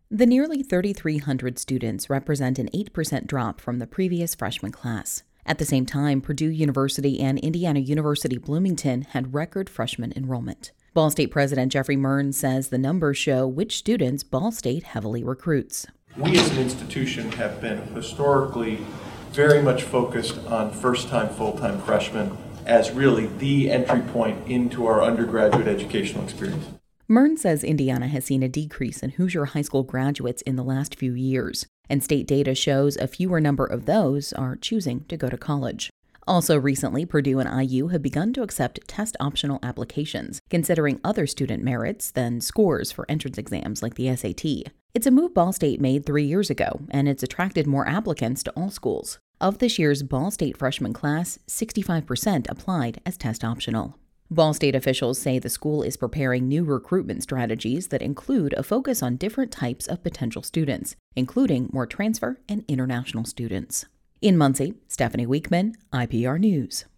The nearly 3,300 students represent an 8% drop from the previous freshman class. At the same time, Purdue University and Indiana University Bloomington had record freshman enrollment. Ball State President Jeffrey Mearns says the numbers show which students Ball State heavily recruits. We as an institution have been historically very much focused on first-time, full-time freshmen as really the entry point into our undergraduate educational experience. Mearns says Indiana has seen a decrease in Hoosier High School graduates in the last few years, and state data shows a fewer number of those are choosing to go to college. Also recently, Purdue and IU have begun to accept test-optional applications, considering other student merits than scores for entrance exams like the SAT. It's a move Ball State made 3 years ago, and it's attracted more applicants to all schools. Of this year's Ball State freshman class, 65% applied as test-optional. Ball State officials say the school is preparing new recruitment strategies that include a focus on different types of potential students, including more transfer and international students. In Muncie, Stephanie Weekman, IPR News.